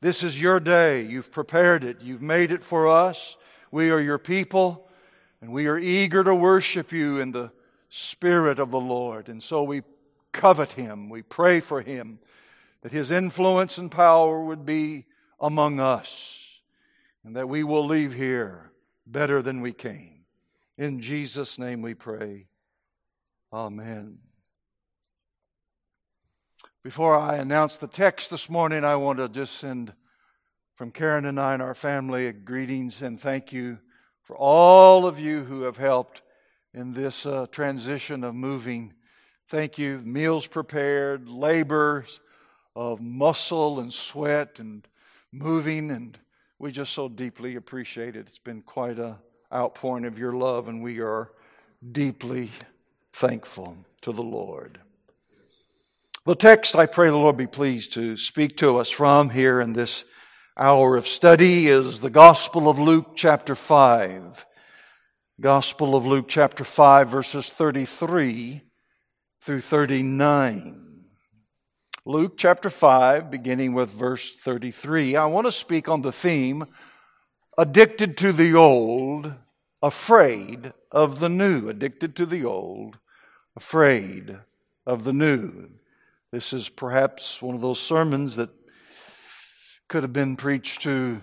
This is your day. You've prepared it. You've made it for us. We are your people, and we are eager to worship you in the Spirit of the Lord. And so we covet Him. We pray for Him, that His influence and power would be among us, and that we will leave here better than we came. In Jesus' name we pray. Amen. Before I announce the text this morning, I want to just send from Karen and I and our family greetings and thank you for all of you who have helped in this transition of moving. Thank you. Meals prepared, labors of muscle and sweat and moving, and we just so deeply appreciate it. It's been quite an outpouring of your love, and we are deeply thankful to the Lord. The text, I pray the Lord be pleased to speak to us from here in this hour of study, is the Gospel of Luke chapter 5. Gospel of Luke chapter 5, verses 33 through 39. Luke chapter 5, beginning with verse 33. I want to speak on the theme, addicted to the old, afraid of the new. Addicted to the old, afraid of the new. This is perhaps one of those sermons that could have been preached to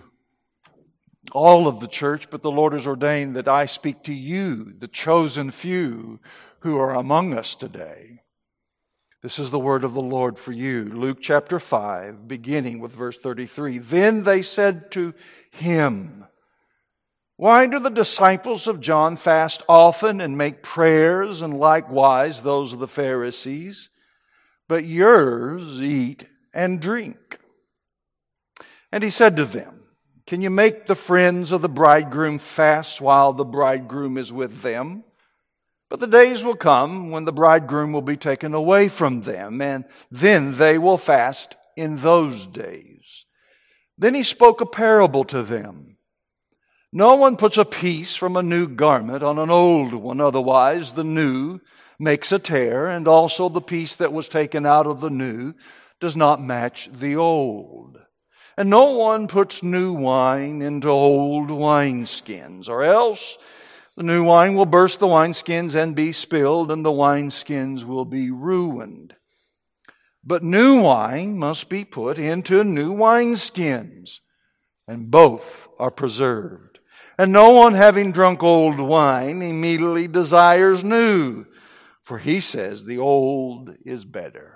all of the church, but the Lord has ordained that I speak to you, the chosen few who are among us today. This is the word of the Lord for you. Luke chapter 5, beginning with verse 33. Then they said to him, "Why do the disciples of John fast often and make prayers, and likewise those of the Pharisees? But yours eat and drink." And he said to them, "Can you make the friends of the bridegroom fast while the bridegroom is with them? But the days will come when the bridegroom will be taken away from them, and then they will fast in those days." Then he spoke a parable to them. "No one puts a piece from a new garment on an old one, otherwise the new makes a tear, and also the piece that was taken out of the new does not match the old. And no one puts new wine into old wineskins, or else the new wine will burst the wineskins and be spilled, and the wineskins will be ruined. But new wine must be put into new wineskins, and both are preserved. And no one, having drunk old wine, immediately desires new, for he says the old is better."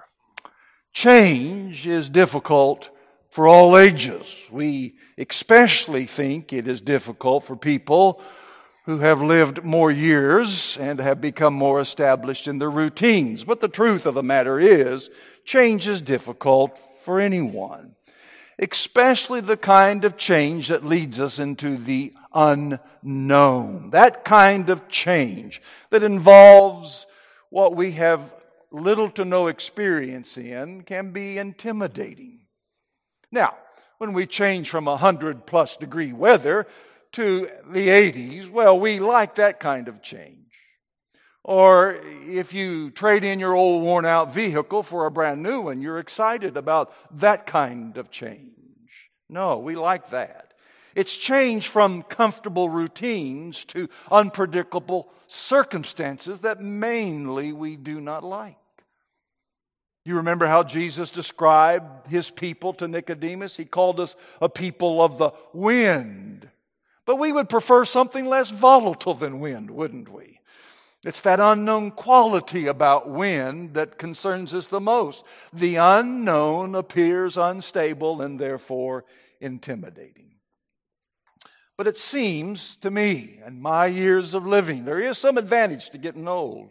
Change is difficult for all ages. We especially think it is difficult for people who have lived more years and have become more established in their routines. But the truth of the matter is, change is difficult for anyone, especially the kind of change that leads us into the unknown. That kind of change that involves what we have little to no experience in can be intimidating. Now, when we change from 100+ degree weather to the 80s, well, we like that kind of change. Or if you trade in your old worn out vehicle for a brand new one, you're excited about that kind of change. No, we like that. It's change from comfortable routines to unpredictable circumstances that mainly we do not like. You remember how Jesus described His people to Nicodemus? He called us a people of the wind. But we would prefer something less volatile than wind, wouldn't we? It's that unknown quality about wind that concerns us the most. The unknown appears unstable and therefore intimidating. But it seems to me, in my years of living, there is some advantage to getting old.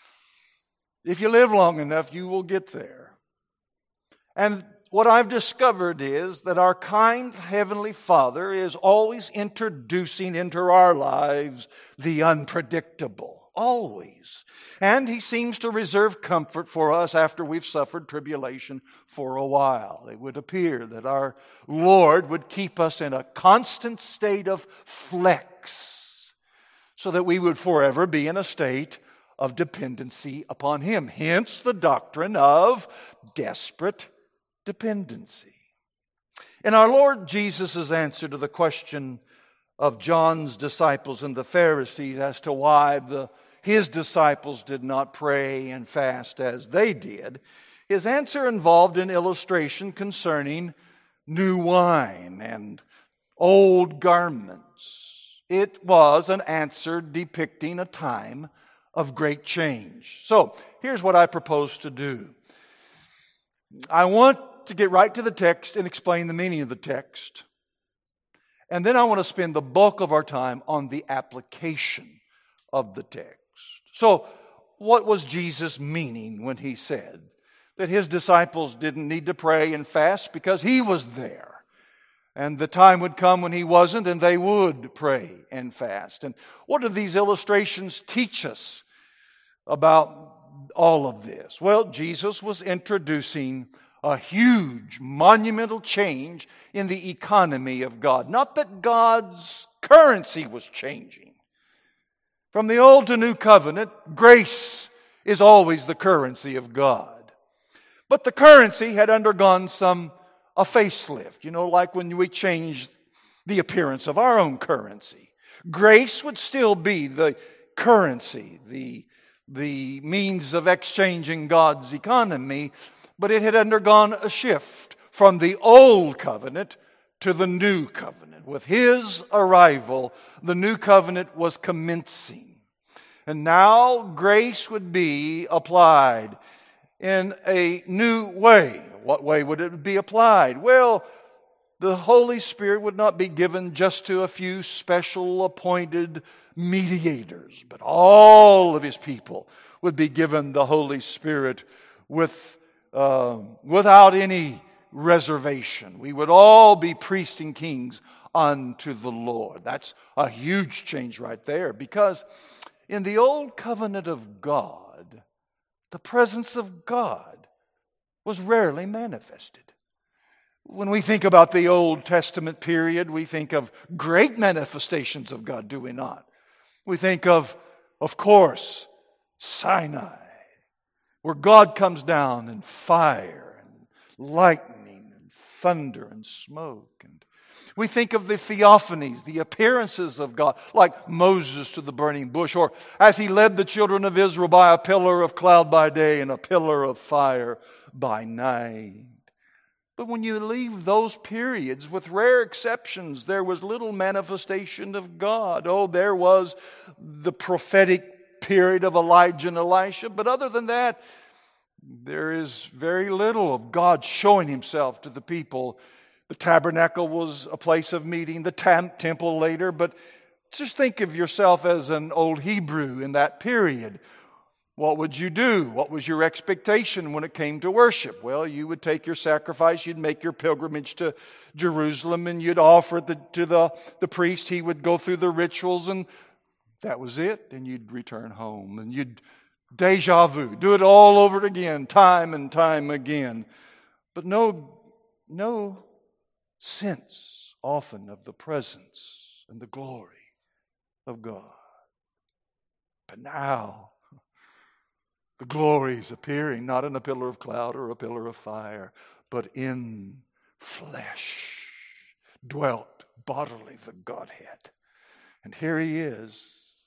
If you live long enough, you will get there. And what I've discovered is that our kind Heavenly Father is always introducing into our lives the unpredictable. Always. And He seems to reserve comfort for us after we've suffered tribulation for a while. It would appear that our Lord would keep us in a constant state of flex so that we would forever be in a state of dependency upon Him. Hence the doctrine of desperate dependency. In our Lord Jesus' answer to the question of John's disciples and the Pharisees as to why his disciples did not pray and fast as they did, his answer involved an illustration concerning new wine and old garments. It was an answer depicting a time of great change. So, here's what I propose to do. I want to get right to the text and explain the meaning of the text. And then I want to spend the bulk of our time on the application of the text. So, what was Jesus meaning when He said that His disciples didn't need to pray and fast because He was there? And the time would come when He wasn't, and they would pray and fast. And what do these illustrations teach us about all of this? Well, Jesus was introducing a huge, monumental change in the economy of God. Not that God's currency was changing. From the Old to New Covenant, grace is always the currency of God. But the currency had undergone a facelift, like when we changed the appearance of our own currency. Grace would still be the currency, the means of exchanging God's economy, but it had undergone a shift from the old covenant to the new covenant. With His arrival, the new covenant was commencing. And now grace would be applied in a new way. What way would it be applied? Well, the Holy Spirit would not be given just to a few special appointed mediators, but all of His people would be given the Holy Spirit without any reservation. We would all be priests and kings unto the Lord. That's a huge change right there, because in the old covenant of God, the presence of God was rarely manifested. When we think about the Old Testament period, we think of great manifestations of God, do we not? We think of course, Sinai, where God comes down in fire and lightning and thunder and smoke. And we think of the theophanies, the appearances of God, like Moses to the burning bush, or as He led the children of Israel by a pillar of cloud by day and a pillar of fire by night. But when you leave those periods, with rare exceptions, there was little manifestation of God. Oh, there was the prophetic period of Elijah and Elisha, but other than that, there is very little of God showing Himself to the people. The tabernacle was a place of meeting, the temple later, but just think of yourself as an old Hebrew in that period. What would you do? What was your expectation when it came to worship? Well, you would take your sacrifice, you'd make your pilgrimage to Jerusalem, and you'd offer it to the priest. He would go through the rituals, and that was it. And you'd return home, and you'd deja vu, do it all over again, time and time again. But no sense often of the presence and the glory of God. But now, the glory is appearing, not in a pillar of cloud or a pillar of fire, but in flesh, dwelt bodily the Godhead. And here He is.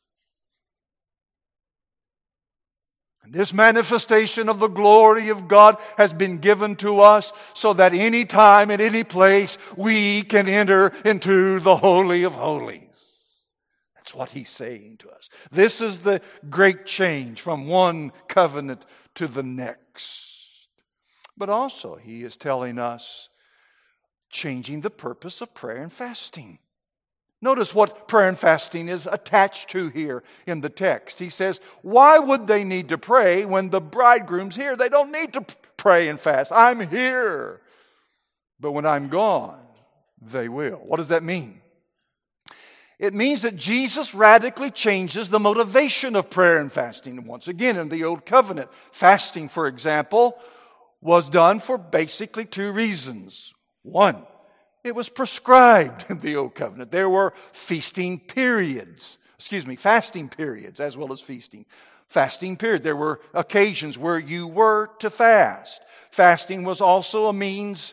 And this manifestation of the glory of God has been given to us so that any time, at any place, we can enter into the Holy of Holies. That's what He's saying to us. This is the great change from one covenant to the next. But also, He is telling us changing the purpose of prayer and fasting. Notice what prayer and fasting is attached to here in the text. He says, why would they need to pray when the bridegroom's here? They don't need to pray and fast. I'm here. But when I'm gone, they will. What does that mean? It means that Jesus radically changes the motivation of prayer and fasting. Once again, in the Old Covenant, fasting, for example, was done for basically two reasons. One, it was prescribed in the Old Covenant. There were fasting periods, as well as feasting. Fasting period. There were occasions where you were to fast. Fasting was also a means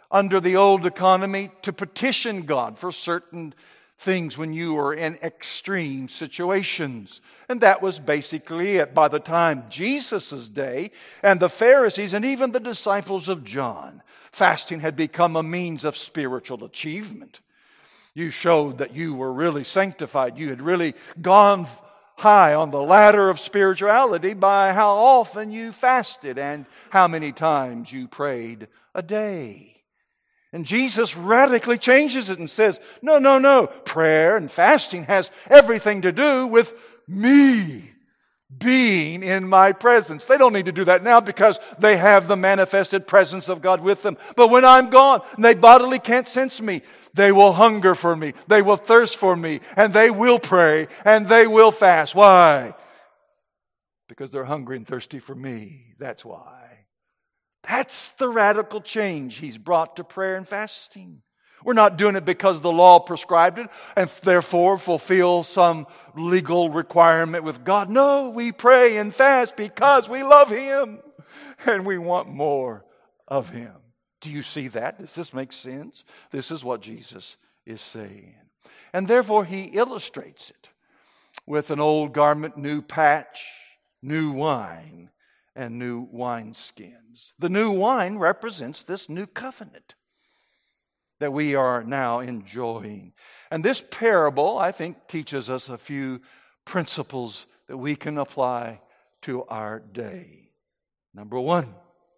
under the old economy to petition God for certain things when you were in extreme situations. And that was basically it. By the time Jesus' day and the Pharisees and even the disciples of John, fasting had become a means of spiritual achievement. You showed that you were really sanctified. You had really gone high on the ladder of spirituality by how often you fasted and how many times you prayed a day. And Jesus radically changes it and says, no. Prayer and fasting has everything to do with me being in my presence. They don't need to do that now because they have the manifested presence of God with them. But when I'm gone and they bodily can't sense me, they will hunger for me, they will thirst for me, and they will pray, and they will fast. Why? Because they're hungry and thirsty for me. That's why. That's the radical change He's brought to prayer and fasting. We're not doing it because the law prescribed it and therefore fulfill some legal requirement with God. No, we pray and fast because we love Him and we want more of Him. Do you see that? Does this make sense? This is what Jesus is saying. And therefore He illustrates it with an old garment, new patch, new wine, and new wineskins. The new wine represents this new covenant that we are now enjoying. And this parable, I think, teaches us a few principles that we can apply to our day. Number one,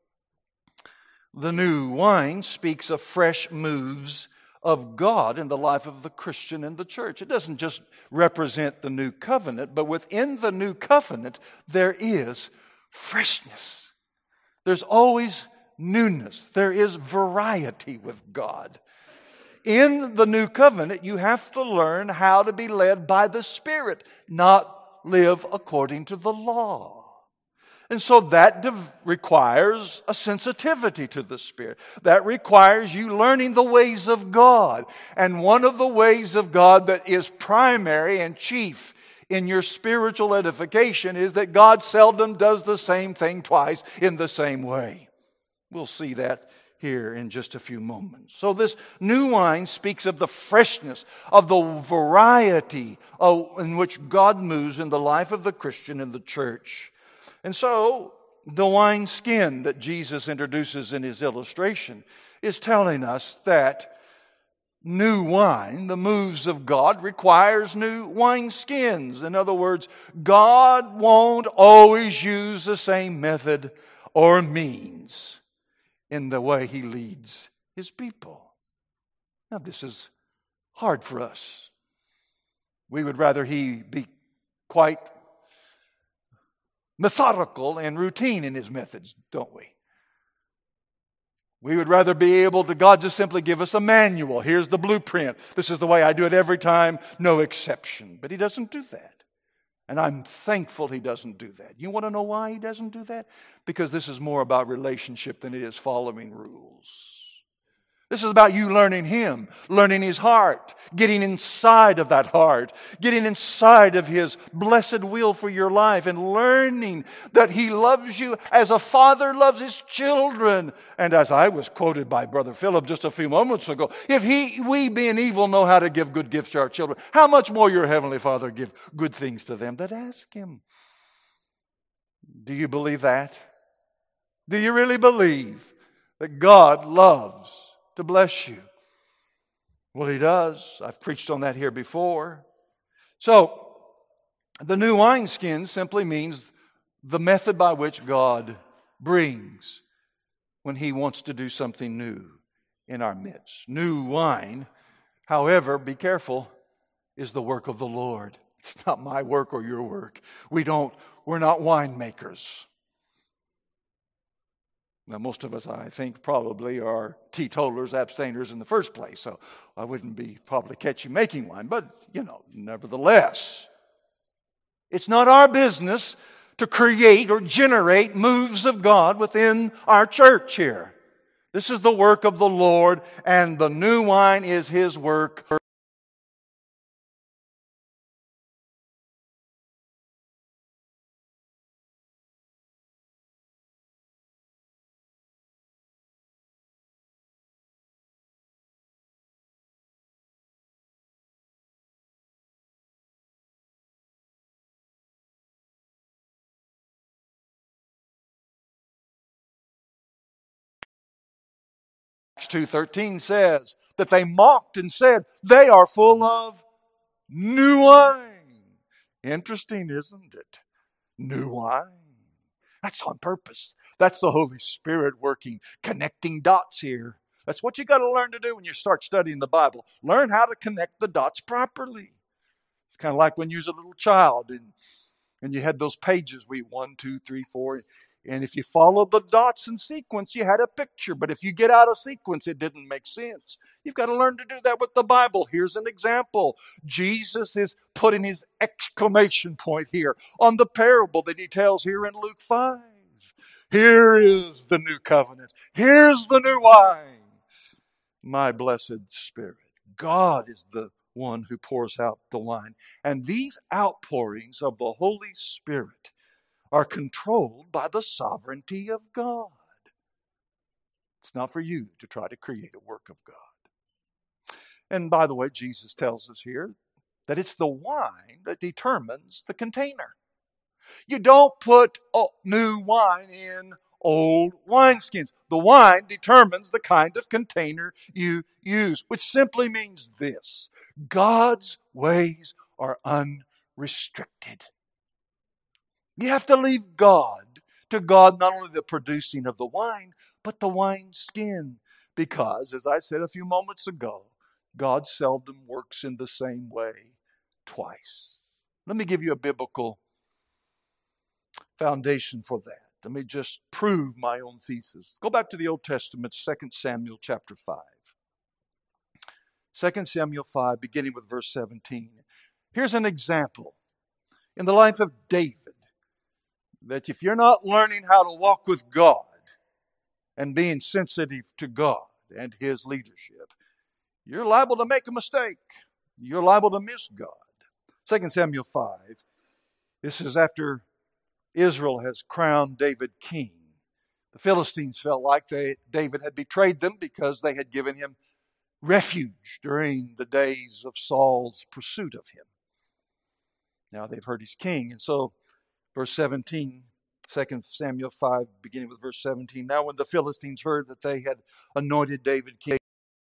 the new wine speaks of fresh moves of God in the life of the Christian in the church. It doesn't just represent the new covenant, but within the new covenant, there is freshness. There's always newness. There is variety with God. In the new covenant, you have to learn how to be led by the Spirit, not live according to the law. And so that requires a sensitivity to the Spirit. That requires you learning the ways of God. And one of the ways of God that is primary and chief in your spiritual edification is that God seldom does the same thing twice in the same way. We'll see that here in just a few moments. So this new wine speaks of the freshness, of the variety in which God moves in the life of the Christian in the church. And so the wineskin that Jesus introduces in His illustration is telling us that new wine, the moves of God, requires new wineskins. In other words, God won't always use the same method or means in the way He leads His people. Now, this is hard for us. We would rather He be quite methodical and routine in His methods, don't we? We would rather be able to, God just simply give us a manual. Here's the blueprint. This is the way I do it every time, no exception. But He doesn't do that. And I'm thankful He doesn't do that. You want to know why He doesn't do that? Because this is more about relationship than it is following rules. This is about you learning Him, learning His heart, getting inside of that heart, getting inside of His blessed will for your life, and learning that He loves you as a father loves his children. And as I was quoted by Brother Philip just a few moments ago, if we being evil know how to give good gifts to our children, how much more your Heavenly Father give good things to them that ask Him? Do you believe that? Do you really believe that God loves to bless you? Well, He does. I've preached on that here before. So, the new wineskin simply means the method by which God brings when He wants to do something new in our midst. New wine, however, be careful, is the work of the Lord. It's not my work or your work. We're not winemakers. Now, most of us, I think, probably are teetotalers, abstainers in the first place, so I wouldn't be probably catch you making wine. But, nevertheless, it's not our business to create or generate moves of God within our church here. This is the work of the Lord, and the new wine is His work. Acts 2:13 says that they mocked and said, they are full of new wine. Interesting, isn't it? New wine. That's on purpose. That's the Holy Spirit working, connecting dots here. That's what you got to learn to do when you start studying the Bible. Learn how to connect the dots properly. It's kind of like when you was a little child and you had those pages, 1, 2, 3, 4. And if you followed the dots in sequence, you had a picture. But if you get out of sequence, it didn't make sense. You've got to learn to do that with the Bible. Here's an example. Jesus is putting his exclamation point here on the parable that he tells here in Luke 5. Here is the new covenant. Here's the new wine. My blessed Spirit. God is the one who pours out the wine. And these outpourings of the Holy Spirit are controlled by the sovereignty of God. It's not for you to try to create a work of God. And by the way, Jesus tells us here that it's the wine that determines the container. You don't put new wine in old wineskins. The wine determines the kind of container you use, which simply means this: God's ways are unrestricted. You have to leave to God not only the producing of the wine, but the wine skin. Because, as I said a few moments ago, God seldom works in the same way twice. Let me give you a biblical foundation for that. Let me just prove my own thesis. Go back to the Old Testament, 2 Samuel chapter 5. 2 Samuel 5, beginning with verse 17. Here's an example in the life of David that if you're not learning how to walk with God and being sensitive to God and His leadership, you're liable to make a mistake. You're liable to miss God. 2 Samuel 5, this is after Israel has crowned David king. The Philistines felt like David had betrayed them because they had given him refuge during the days of Saul's pursuit of him. Now they've heard he's king. And so, verse 17, 2 Samuel 5, beginning with verse 17. Now when the Philistines heard that they had anointed David king,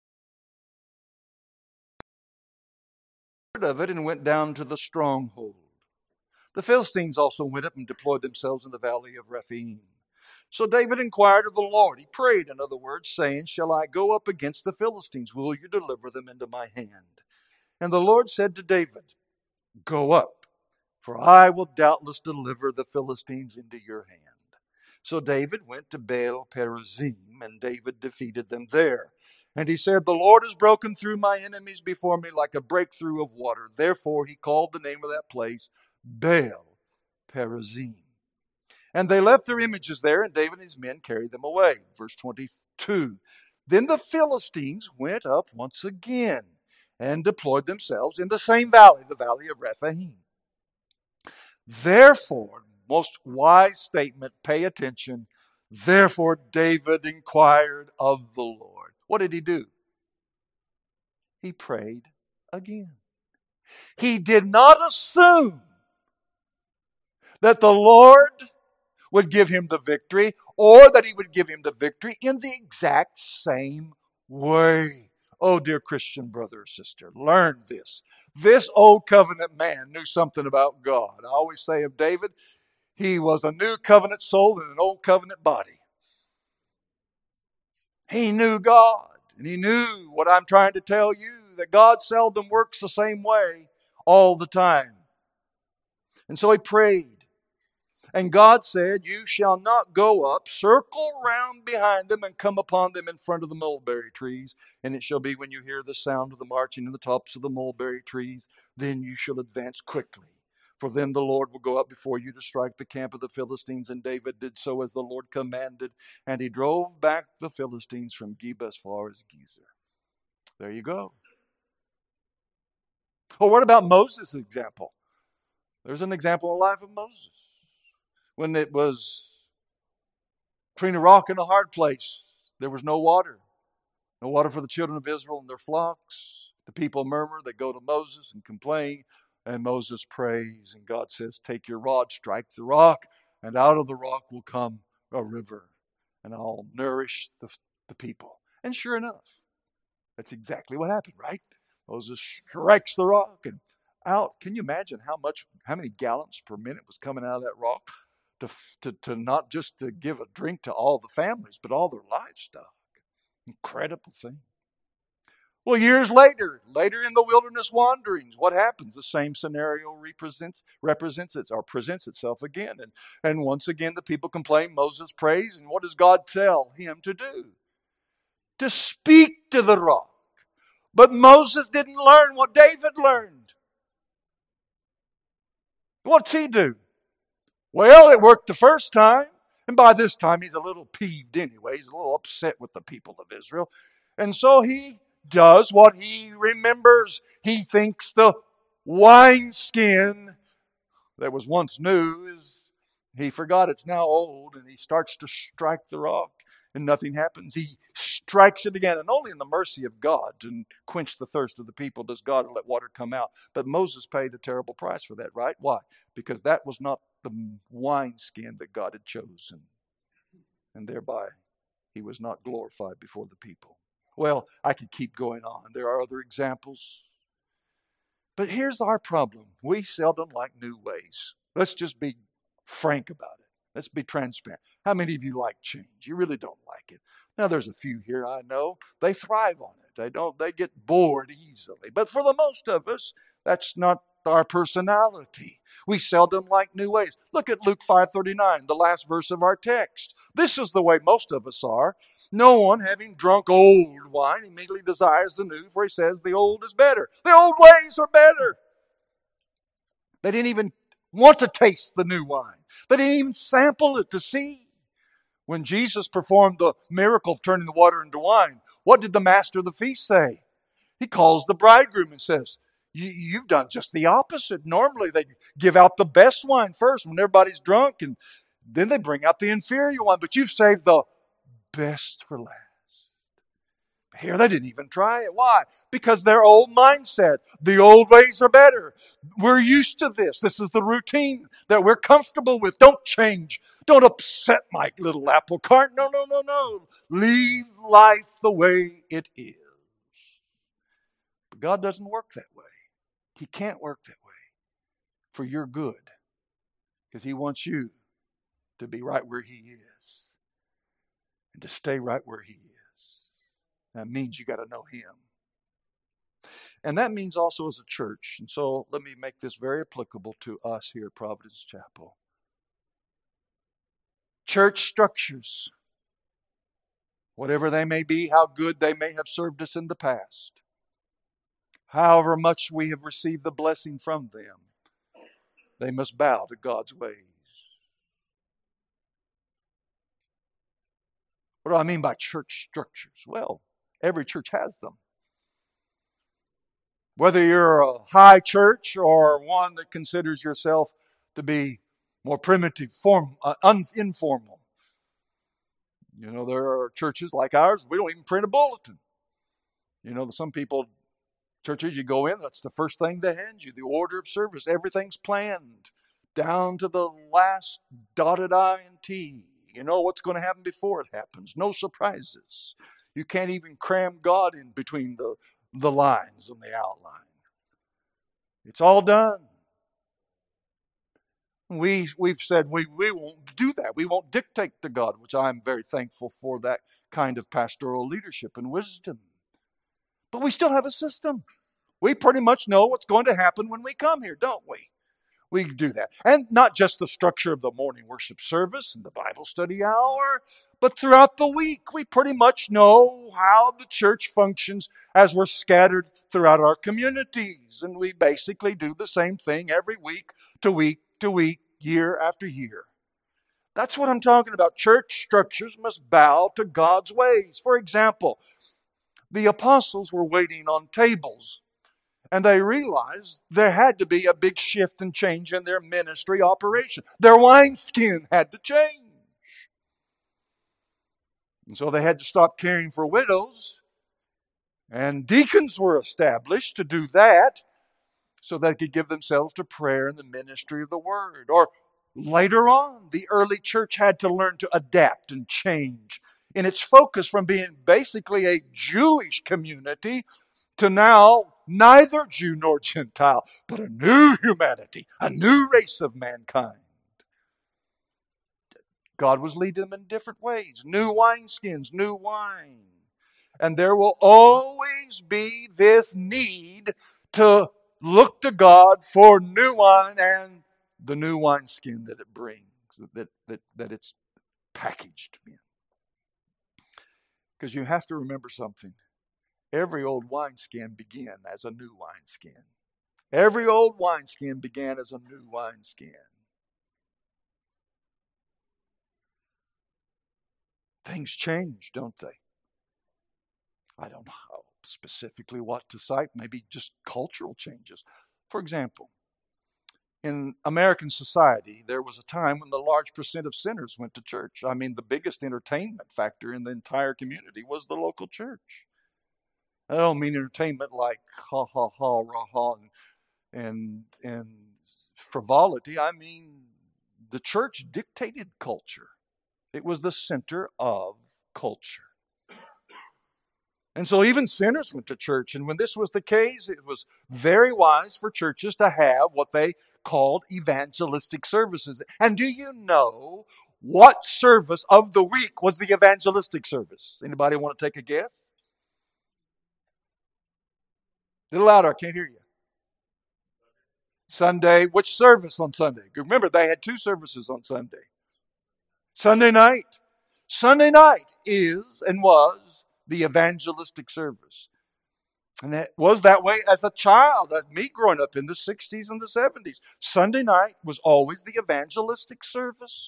heard of it and went down to the stronghold. The Philistines also went up and deployed themselves in the valley of Rephaim. So David inquired of the Lord. He prayed, in other words, saying, shall I go up against the Philistines? Will you deliver them into my hand? And the Lord said to David, go up, for I will doubtless deliver the Philistines into your hand. So David went to Baal Perazim, and David defeated them there. And he said, the Lord has broken through my enemies before me like a breakthrough of water. Therefore he called the name of that place Baal Perazim. And they left their images there, and David and his men carried them away. Verse 22. Then the Philistines went up once again and deployed themselves in the same valley, the valley of Rephaim. Therefore, most wise statement, pay attention. Therefore, David inquired of the Lord. What did he do? He prayed again. He did not assume that the Lord would give him the victory, or that he would give him the victory in the exact same way. Oh, dear Christian brother or sister, learn this. This old covenant man knew something about God. I always say of David, he was a new covenant soul in an old covenant body. He knew God, and he knew what I'm trying to tell you, that God seldom works the same way all the time. And so he prayed. And God said, you shall not go up, circle round behind them, and come upon them in front of the mulberry trees. And it shall be when you hear the sound of the marching in the tops of the mulberry trees, then you shall advance quickly. For then the Lord will go up before you to strike the camp of the Philistines. And David did so as the Lord commanded. And he drove back the Philistines from Geba as far as Gezer. There you go. Well, what about Moses' example? There's an example in the life of Moses. When it was between a rock and a hard place, there was no water. No water for the children of Israel and their flocks. The people murmur, they go to Moses and complain, and Moses prays, and God says, take your rod, strike the rock, and out of the rock will come a river, and I'll nourish the people. And sure enough, that's exactly what happened, right? Moses strikes the rock and out. Can you imagine how many gallons per minute was coming out of that rock to not just to give a drink to all the families, but all their livestock? Incredible thing. Well, years later in the wilderness wanderings, what happens? The same scenario presents itself again. And once again, the people complain, Moses prays, and what does God tell him to do? To speak to the rock. But Moses didn't learn what David learned. What's he do? Well, it worked the first time, and by this time he's a little peeved anyway. He's a little upset with the people of Israel. And so he does what he remembers. He thinks the wineskin that was once new he forgot it's now old, and he starts to strike the rock, and nothing happens. He strikes it again, and only in the mercy of God to quench the thirst of the people does God let water come out. But Moses paid a terrible price for that, right? Why? Because that was not the wineskin that God had chosen, and thereby he was not glorified before the people. Well, I could keep going on. There are other examples. But here's our problem. We seldom like new ways. Let's just be frank about it. Let's be transparent. How many of you like change? You really don't like it. Now, there's a few here I know. They thrive on it. They get bored easily. But for the most of us, that's not our personality. We seldom like new ways. Look at Luke 5:39, the last verse of our text. This is the way most of us are. No one, having drunk old wine, immediately desires the new, for he says the old is better. The old ways are better. They didn't even want to taste the new wine. They didn't even sample it to see. When Jesus performed the miracle of turning the water into wine, what did the master of the feast say? He calls the bridegroom and says, you've done just the opposite. Normally they give out the best wine first when everybody's drunk, and then they bring out the inferior one, but you've saved the best for last. Here they didn't even try it. Why? Because their old mindset. The old ways are better. We're used to this. This is the routine that we're comfortable with. Don't change. Don't upset my little apple cart. No. Leave life the way it is. But God doesn't work that way. He can't work that way for your good, because He wants you to be right where He is and to stay right where He is. That means you got to know Him. And that means also as a church. And so let me make this very applicable to us here at Providence Chapel. Church structures, whatever they may be, how good they may have served us in the past, however much we have received the blessing from them, they must bow to God's ways. What do I mean by church structures? Well, every church has them. Whether you're a high church or one that considers yourself to be more primitive, informal. You know, there are churches like ours, we don't even print a bulletin. You know, some people, churches you go in, that's the first thing they hand you, the order of service. Everything's planned down to the last dotted I and T. You know what's going to happen before it happens. No surprises. You can't even cram God in between the lines and the outline. It's all done. We've said we won't do that. We won't dictate to God, which I'm very thankful for that kind of pastoral leadership and wisdom. But we still have a system. We pretty much know what's going to happen when we come here, don't we? We do that. And not just the structure of the morning worship service and the Bible study hour, but throughout the week, we pretty much know how the church functions as we're scattered throughout our communities. And we basically do the same thing every week to week to week, year after year. That's what I'm talking about. Church structures must bow to God's ways. For example, the apostles were waiting on tables, and they realized there had to be a big shift and change in their ministry operation. Their wineskin had to change. And so they had to stop caring for widows, and deacons were established to do that so they could give themselves to prayer and the ministry of the Word. Or later on, the early church had to learn to adapt and change in its focus from being basically a Jewish community to now neither Jew nor Gentile, but a new humanity, a new race of mankind. God was leading them in different ways. New wineskins, new wine. And there will always be this need to look to God for new wine and the new wineskin that it brings, that it's packaged in. Because you have to remember something. Every old wineskin began as a new wineskin. Every old wineskin began as a new wineskin. Things change, don't they? I don't know specifically what to cite, maybe just cultural changes. For example, in American society, there was a time when the large percent of sinners went to church. I mean, the biggest entertainment factor in the entire community was the local church. I don't mean entertainment like ha ha ha, rah ha, and frivolity. I mean, the church dictated culture. It was the center of culture. And so even sinners went to church. And when this was the case, it was very wise for churches to have what they called evangelistic services. And do you know what service of the week was the evangelistic service? Anybody want to take a guess? A little louder, I can't hear you. Sunday. Which service on Sunday? Remember, they had two services on Sunday. Sunday night. Sunday night is and was the evangelistic service. And that was that way as a child, me growing up in the 60s and the 70s. Sunday night was always the evangelistic service.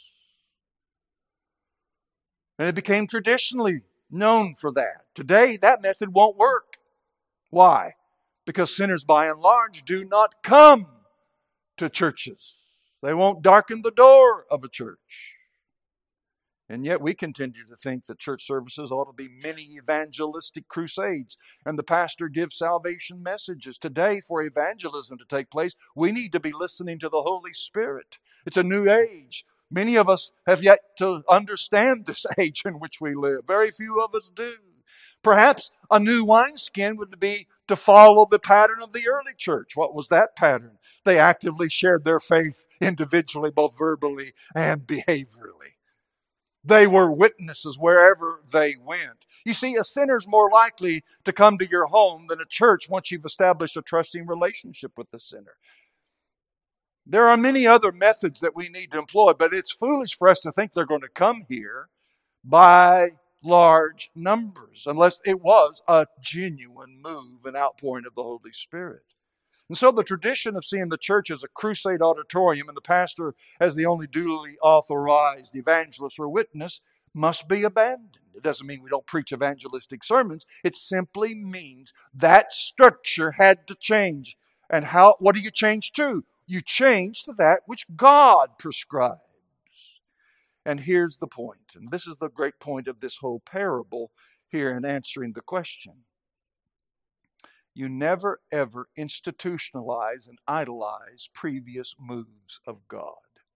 And it became traditionally known for that. Today, that method won't work. Why? Because sinners, by and large, do not come to churches. They won't darken the door of a church. And yet we continue to think that church services ought to be mini evangelistic crusades, and the pastor gives salvation messages. Today, for evangelism to take place, we need to be listening to the Holy Spirit. It's a new age. Many of us have yet to understand this age in which we live. Very few of us do. Perhaps a new wineskin would be to follow the pattern of the early church. What was that pattern? They actively shared their faith individually, both verbally and behaviorally. They were witnesses wherever they went. You see, a sinner's more likely to come to your home than a church once you've established a trusting relationship with the sinner. There are many other methods that we need to employ, but it's foolish for us to think they're going to come here by large numbers, unless it was a genuine move and outpouring of the Holy Spirit. And so the tradition of seeing the church as a crusade auditorium and the pastor as the only duly authorized evangelist or witness must be abandoned. It doesn't mean we don't preach evangelistic sermons. It simply means that structure had to change. And what do you change to? You change to that which God prescribes. And here's the point, and this is the great point of this whole parable here in answering the question. You never, ever institutionalize and idolize previous moves of God.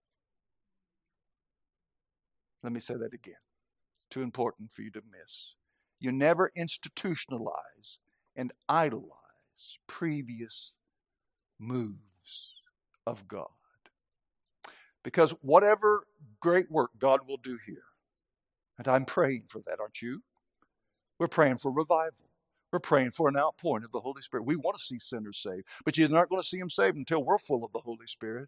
Let me say that again. Too important for you to miss. You never institutionalize and idolize previous moves of God. Because whatever great work God will do here, and I'm praying for that, aren't you? We're praying for revival. We're praying for an outpouring of the Holy Spirit. We want to see sinners saved, but you're not going to see them saved until we're full of the Holy Spirit.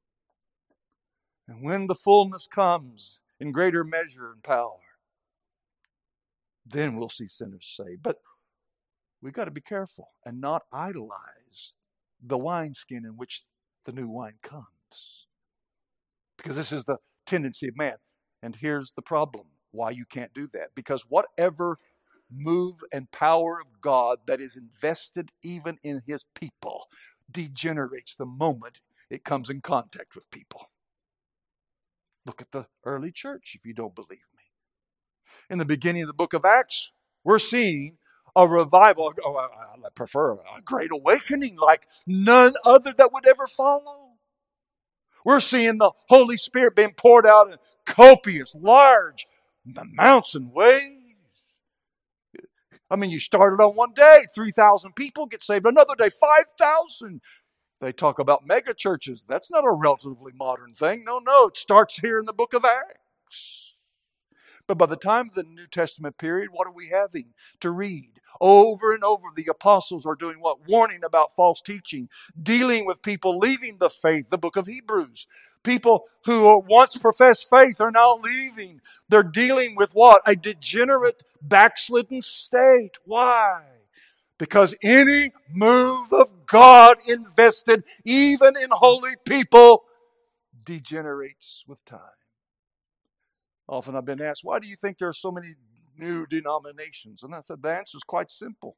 And when the fullness comes in greater measure and power, then we'll see sinners saved. But we've got to be careful and not idolize the wineskin in which the new wine comes. Because this is the tendency of man. And here's the problem, why you can't do that. Because whatever move and power of God that is invested even in His people degenerates the moment it comes in contact with people. Look at the early church if you don't believe me. In the beginning of the book of Acts, we're seeing a revival, I prefer a great awakening like none other that would ever follow. We're seeing the Holy Spirit being poured out in copious, large the mounts and ways. I mean, you started on one day, 3,000 people get saved. Another day, 5,000. They talk about mega churches. That's not a relatively modern thing. No, it starts here in the book of Acts. But by the time of the New Testament period, what are we having to read? Over and over, the apostles are doing what? Warning about false teaching, dealing with people leaving the faith, the book of Hebrews. People who once professed faith are now leaving. They're dealing with what? A degenerate, backslidden state. Why? Because any move of God invested, even in holy people, degenerates with time. Often I've been asked, why do you think there are so many new denominations? And I said, the answer is quite simple.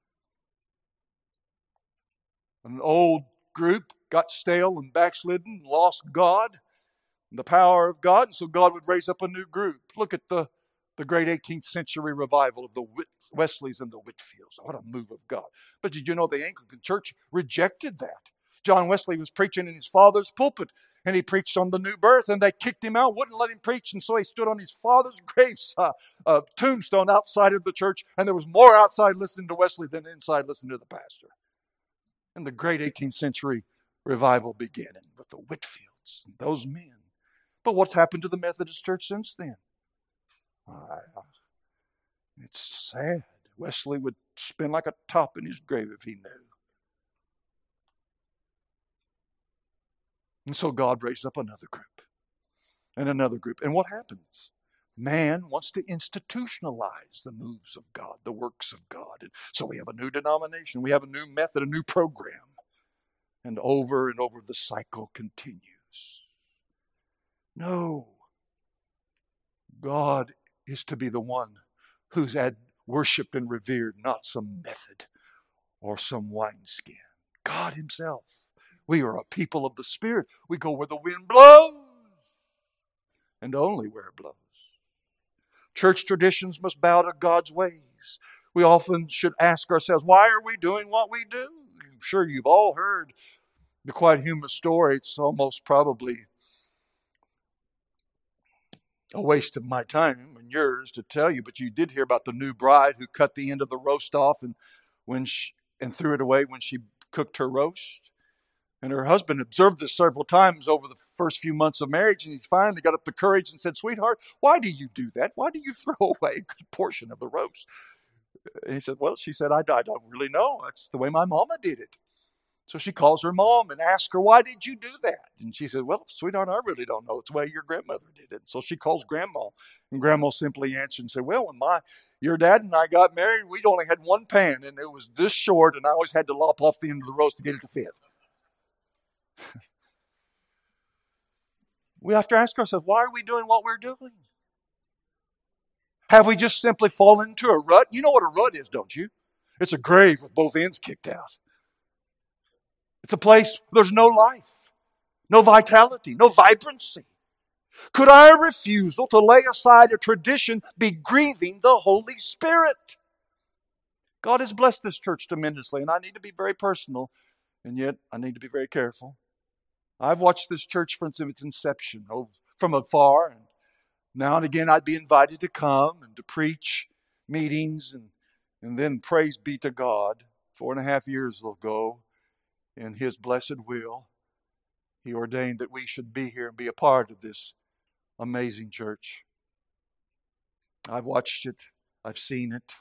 An old group got stale and backslidden, lost God, and the power of God, and so God would raise up a new group. Look at the great 18th century revival of the Wesleys and the Whitfields. What a move of God. But did you know the Anglican Church rejected that? John Wesley was preaching in his father's pulpit, and he preached on the new birth, and they kicked him out, wouldn't let him preach, and so he stood on his father's tombstone outside of the church, and there was more outside listening to Wesley than inside listening to the pastor. And the great 18th century revival began with the Whitfields and those men. But what's happened to the Methodist Church since then? It's sad. Wesley would spin like a top in his grave if he knew. And so God raised up another group and another group. And what happens? Man wants to institutionalize the moves of God, the works of God. And so we have a new denomination, we have a new method, a new program. And over the cycle continues. No. God is to be the one who's worshipped and revered, not some method or some wineskin. God Himself. We are a people of the Spirit. We go where the wind blows, and only where it blows. Church traditions must bow to God's ways. We often should ask ourselves, why are we doing what we do? I'm sure you've all heard the quite humorous story. It's almost probably a waste of my time and yours to tell you, but you did hear about the new bride who cut the end of the roast off and threw it away when she cooked her roast. And her husband observed this several times over the first few months of marriage, and he finally got up the courage and said, "Sweetheart, why do you do that? Why do you throw away a good portion of the roast?" And he said, "Well," she said, I don't really know. That's the way my mama did it." So she calls her mom and asks her, "Why did you do that?" And she said, "Well, sweetheart, I really don't know. It's the way your grandmother did it." So she calls Grandma, and Grandma simply answered and said, "Well, when your dad and I got married, we'd only had one pan, and it was this short, and I always had to lop off the end of the roast to get it to fit." We have to ask ourselves, why are we doing what we're doing? Have we just simply fallen into a rut? You know what a rut is, don't you? It's a grave with both ends kicked out. It's a place where there's no life, no vitality, no vibrancy. Could our refusal to lay aside a tradition be grieving the Holy Spirit? God has blessed this church tremendously, and I need to be very personal, and yet I need to be very careful. I've watched this church from its inception from afar, and now and again I'd be invited to come and to preach meetings, and then praise be to God, 4.5 years ago, in His blessed will, He ordained that we should be here and be a part of this amazing church. I've watched it. I've seen it.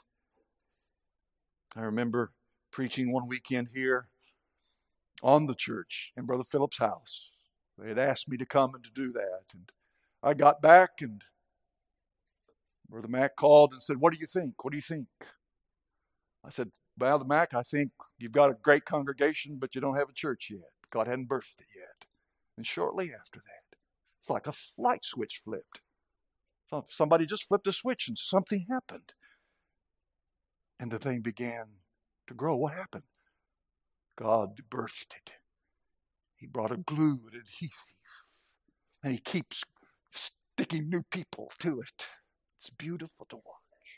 I remember preaching one weekend here on the church in Brother Philip's house. They had asked me to come and to do that. And I got back, and Brother Mac called and said, "What do you think? What do you think?" I said, "Brother Mac, I think you've got a great congregation, but you don't have a church yet. God hadn't birthed it yet." And shortly after that, it's like a light switch flipped. So somebody just flipped a switch and something happened. And the thing began to grow. What happened? God birthed it. He brought a glue, an adhesive, and He keeps sticking new people to it. It's beautiful to watch.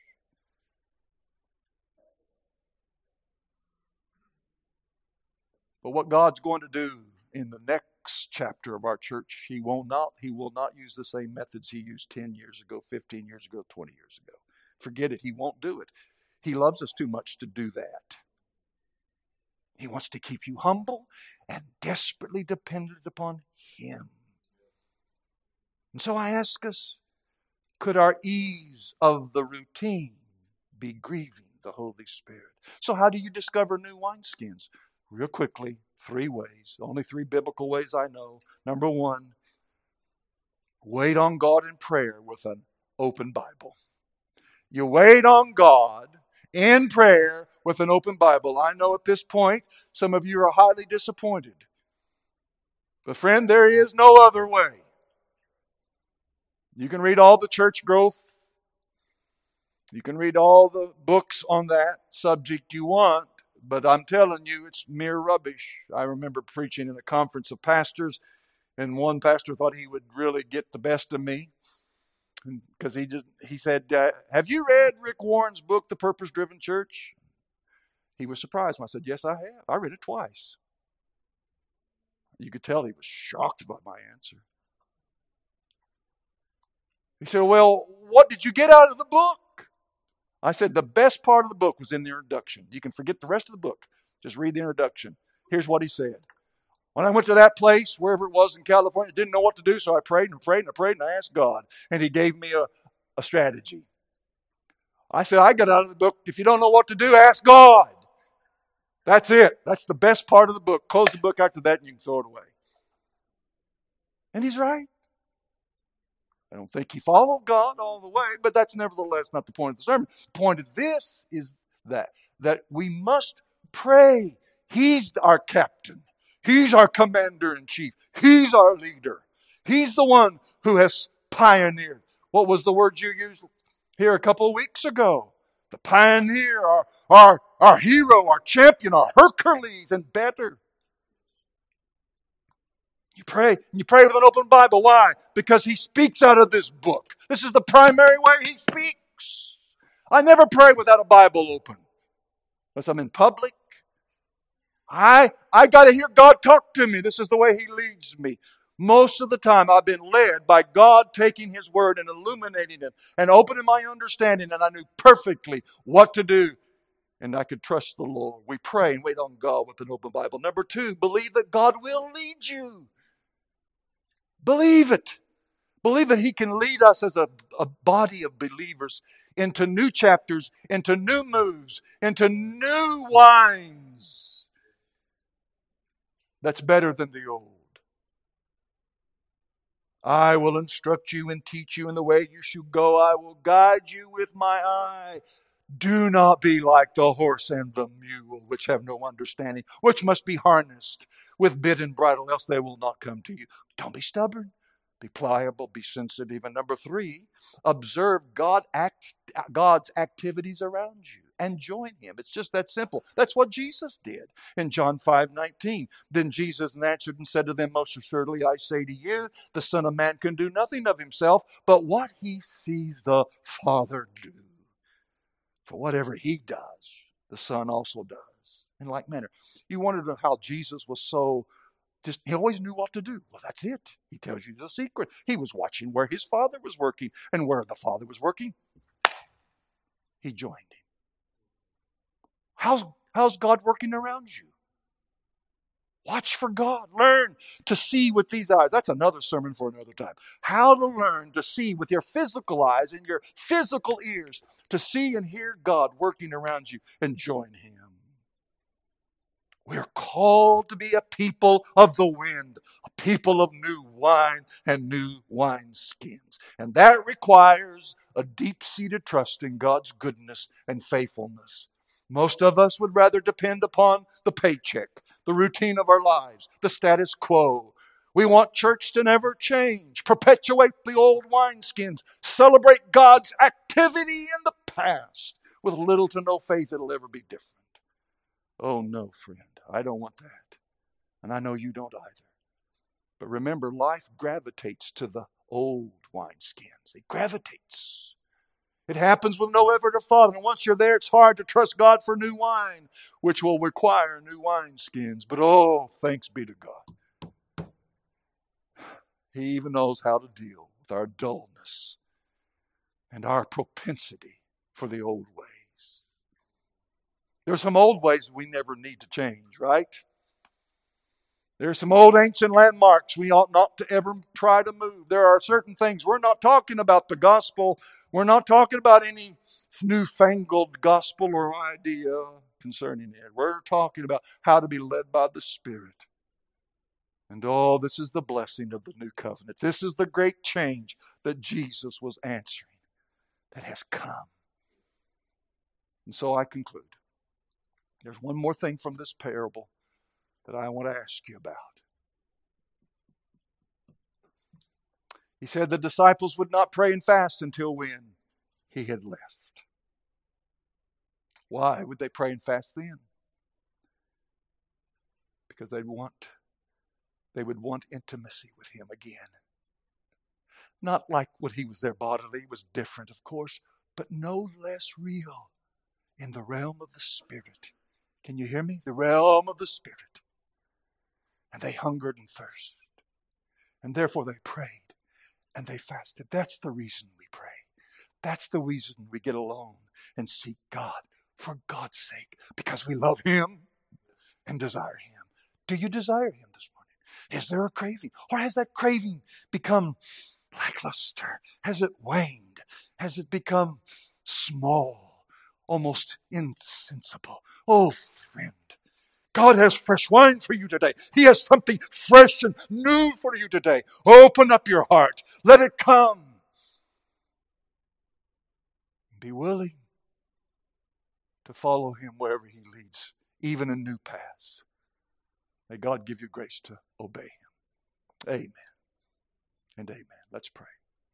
But what God's going to do in the next chapter of our church, he will not use the same methods he used 10 years ago, 15 years ago, 20 years ago. Forget it. He won't do it. He loves us too much to do that. He wants to keep you humble and desperately dependent upon Him. And so I ask us, could our ease of the routine be grieving the Holy Spirit? So how do you discover new wineskins? Real quickly, 3 ways. Only 3 biblical ways I know. Number 1, wait on God in prayer with an open Bible. You wait on God in prayer with an open Bible. I know at this point, some of you are highly disappointed. But friend, there is no other way. You can read all the church growth. You can read all the books on that subject you want. But I'm telling you, it's mere rubbish. I remember preaching in a conference of pastors, and one pastor thought he would really get the best of me. Because he said, have you read Rick Warren's book, The Purpose-Driven Church? He was surprised when I said, yes, I have. I read it twice. You could tell he was shocked by my answer. He said, well, what did you get out of the book? I said, the best part of the book was in the introduction. You can forget the rest of the book. Just read the introduction. Here's what he said. When I went to that place, wherever it was in California, I didn't know what to do, so I prayed and prayed and prayed and I asked God. And He gave me a strategy. I said, I got out of the book, if you don't know what to do, ask God. That's it. That's the best part of the book. Close the book after that and you can throw it away. And he's right. I don't think he followed God all the way, but that's nevertheless not the point of the sermon. The point of this is that we must pray. He's our captain. He's our commander-in-chief. He's our leader. He's the one who has pioneered. What was the word you used here a couple of weeks ago? The pioneer, our hero, our champion, our Hercules, and better. You pray with an open Bible. Why? Because He speaks out of this book. This is the primary way He speaks. I never pray without a Bible open. Unless I'm in public. I got to hear God talk to me. This is the way He leads me. Most of the time I've been led by God taking His Word and illuminating it and opening my understanding, and I knew perfectly what to do. And I could trust the Lord. We pray and wait on God with an open Bible. Number 2, believe that God will lead you. Believe it. Believe that He can lead us as a body of believers into new chapters, into new moves, into new wines. That's better than the old. I will instruct you and teach you in the way you should go. I will guide you with my eye. Do not be like the horse and the mule, which have no understanding, which must be harnessed with bit and bridle, else they will not come to you. Don't be stubborn. Be pliable, be sensitive. And number 3, observe God's activities around you and join Him. It's just that simple. That's what Jesus did in John 5:19. Then Jesus answered and said to them, most assuredly I say to you, the Son of Man can do nothing of Himself, but what He sees the Father do. For whatever He does, the Son also does. In like manner. You wondered how Jesus was so He always knew what to do. Well, that's it. He tells you the secret. He was watching where His Father was working, and where the Father was working, He joined Him. How's God working around you? Watch for God. Learn to see with these eyes. That's another sermon for another time. How to learn to see with your physical eyes and your physical ears, to see and hear God working around you and join Him. We're called to be a people of the wind, a people of new wine and new wineskins. And that requires a deep-seated trust in God's goodness and faithfulness. Most of us would rather depend upon the paycheck, the routine of our lives, the status quo. We want church to never change, perpetuate the old wineskins, celebrate God's activity in the past with little to no faith it'll ever be different. Oh no, friend. I don't want that. And I know you don't either. But remember, life gravitates to the old wineskins. It gravitates. It happens with no effort of thought. And once you're there, it's hard to trust God for new wine, which will require new wineskins. But oh, thanks be to God. He even knows how to deal with our dullness and our propensity for the old ways. There's some old ways we never need to change, right? There's some old ancient landmarks we ought not to ever try to move. There are certain things. We're not talking about the gospel. We're not talking about any newfangled gospel or idea concerning it. We're talking about how to be led by the Spirit. And oh, this is the blessing of the new covenant. This is the great change that Jesus was answering that has come. And so I conclude. There's one more thing from this parable that I want to ask you about. He said the disciples would not pray and fast until when he had left. Why would they pray and fast then? Because they would want intimacy with him again. Not like when he was there bodily, it was different, of course, but no less real in the realm of the Spirit. Can you hear me? The realm of the Spirit. And they hungered and thirsted. And therefore they prayed and they fasted. That's the reason we pray. That's the reason we get alone and seek God for God's sake. Because we love Him and desire Him. Do you desire Him this morning? Is there a craving? Or has that craving become lackluster? Has it waned? Has it become small? Almost insensible? Oh, friend. God has fresh wine for you today. He has something fresh and new for you today. Open up your heart. Let it come. Be willing to follow Him wherever He leads, even in new paths. May God give you grace to obey Him. Amen and amen. Let's pray.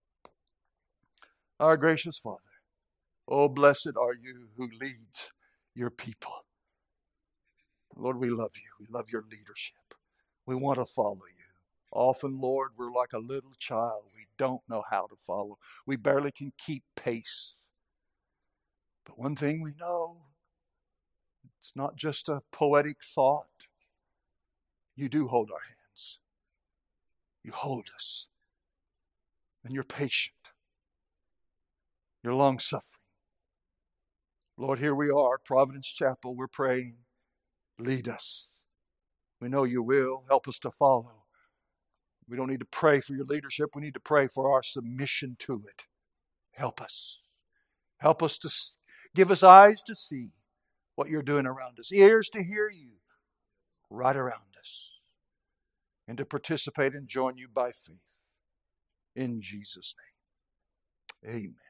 Our gracious Father, oh, blessed are you who leads your people. Lord, we love you. We love your leadership. We want to follow you. Often, Lord, we're like a little child. We don't know how to follow. We barely can keep pace. But one thing we know, it's not just a poetic thought. You do hold our hands. You hold us. And you're patient. You're long-suffering. Lord, here we are, Providence Chapel. We're praying. Lead us. We know you will. Help us to follow. We don't need to pray for your leadership. We need to pray for our submission to it. Help us. Help us to give us eyes to see what you're doing around us, ears to hear you right around us, and to participate and join you by faith. In Jesus' name, amen.